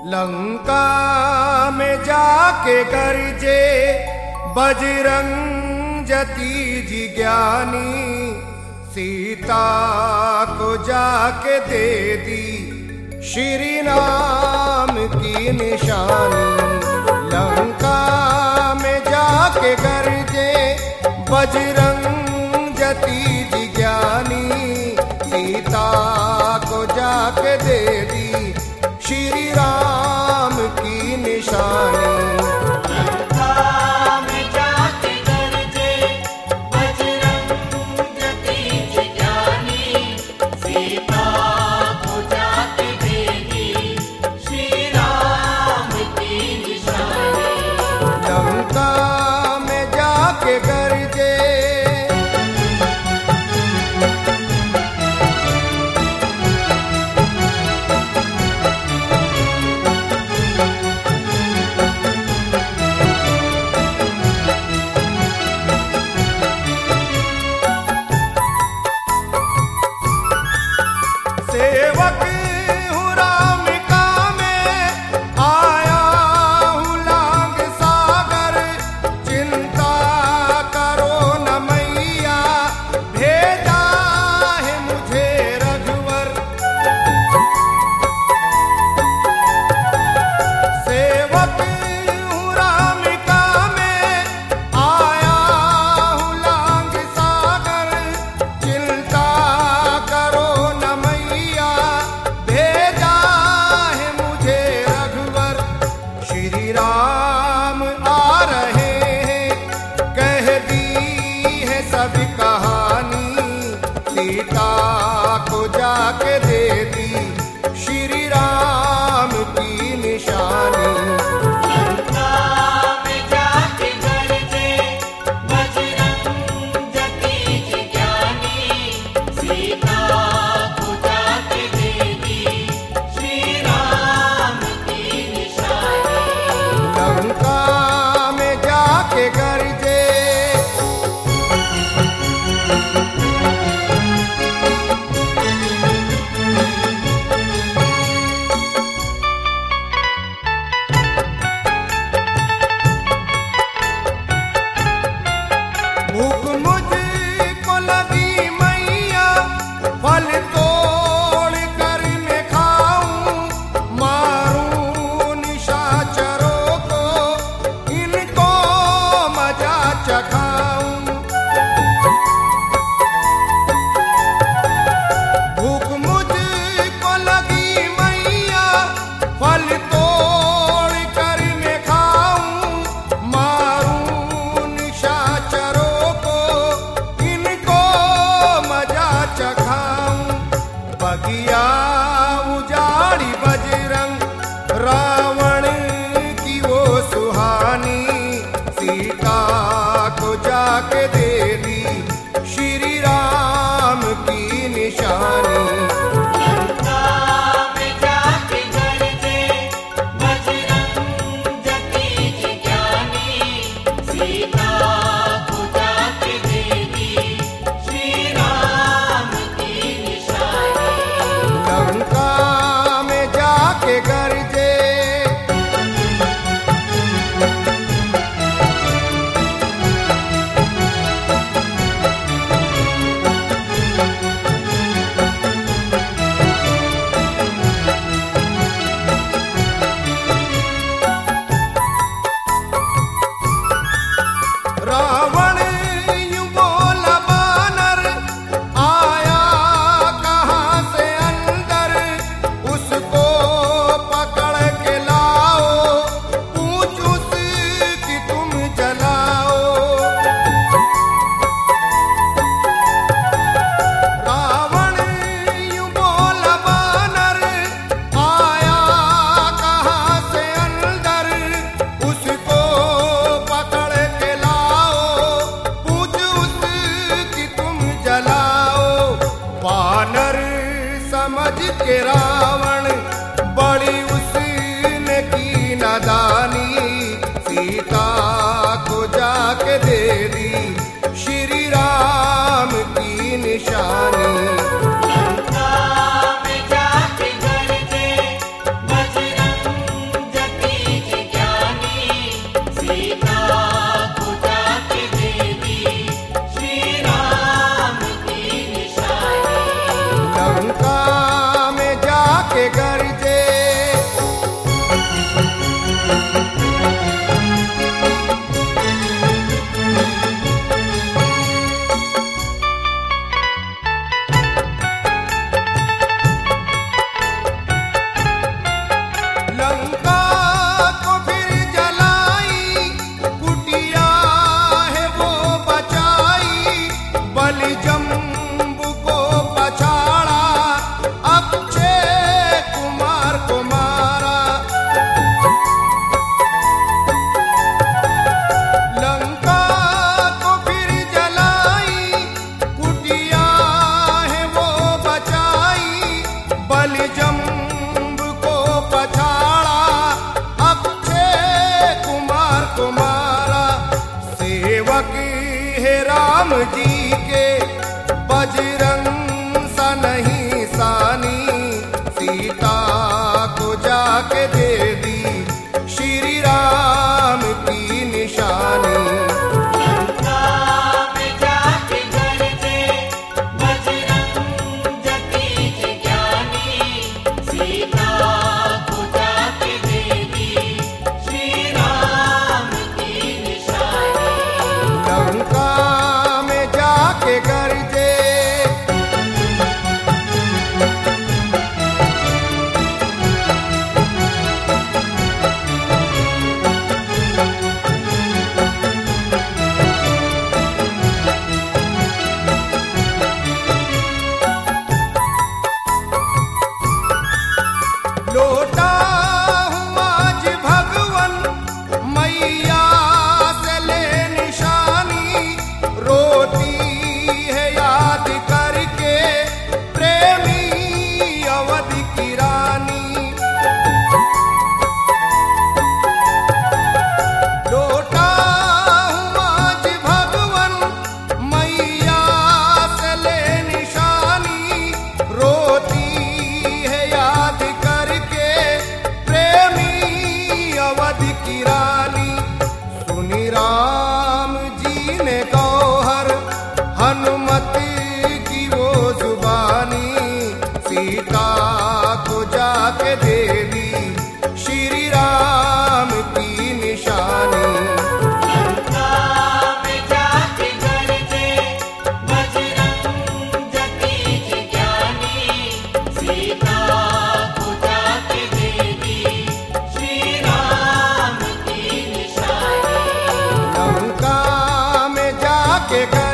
लंका में जाके गरजे बजरंग जतीजी ज्ञानी, सीता को जाके दे दी श्री राम की निशानी। लंका में जाके गरजे बजरंग जतीजी ज्ञानी, सीता को जाके दे दी श्री राम की निशानी। सेवक हूँ राम का मैं, आया हूँ लांग सागर, चिंता करो न मैया, भेजा है मुझे रघुवर। सेवक हूँ राम का मैं, आया हूँ लांग सागर, चिंता करो न मैया, भेजा है मुझे रघुवर। श्री राम आ रहे हैं, कह दी है सब कहानी, सीता को जाके दे दी श्री राम की निशानी। लंका में जाके गरजे भूख मुझको लगी मैया, फल तोड़ कर मैं खाऊं, मारूं निशाचरों को, इनको मजा चखाऊं। भूख मुझको लगी मैया, फल तोड़ कर मैं खाऊं, मारूं निशाचरों को, इनको मजा चखाऊं। बगिया उजाड़ी बजरंग, रावण की वो सुहानी, सीता को जाके दे दी श्री राम की निशानी। लंका में जाके गरजे रावण यूं बोला बानर, आया कहाँ से अंदर, उसको पकड़ के लाओ, पूछ उसकी तुम जलाओ। रावण यूं बोला बानर, आया कहाँ से अंदर, उसको पकड़ के लाओ, पूछ उसकी तुम जलाओ। वानर समझ के रावण, बड़ी उसने की नादानी, सीता को जाके दे दी श्री राम की निशानी। लंका में जाके गरजे बजरंग राम जी के बजरंग सा नहीं सानी, सीता को जाके दे दी श्री राम की निशानी। लौटा हूँ आज भगवन मैया से ले निशानी, रोती है याद करके प्रेमी अवधि की रानी। लौटा हूँ आज भगवन मैया से ले निशानी, रोती है याद अवधि की रानी। सुनी राम जी ने गौहर हनुमत की वो जुबानी, सीता को जाके दे दी श्री राम की निशानी। के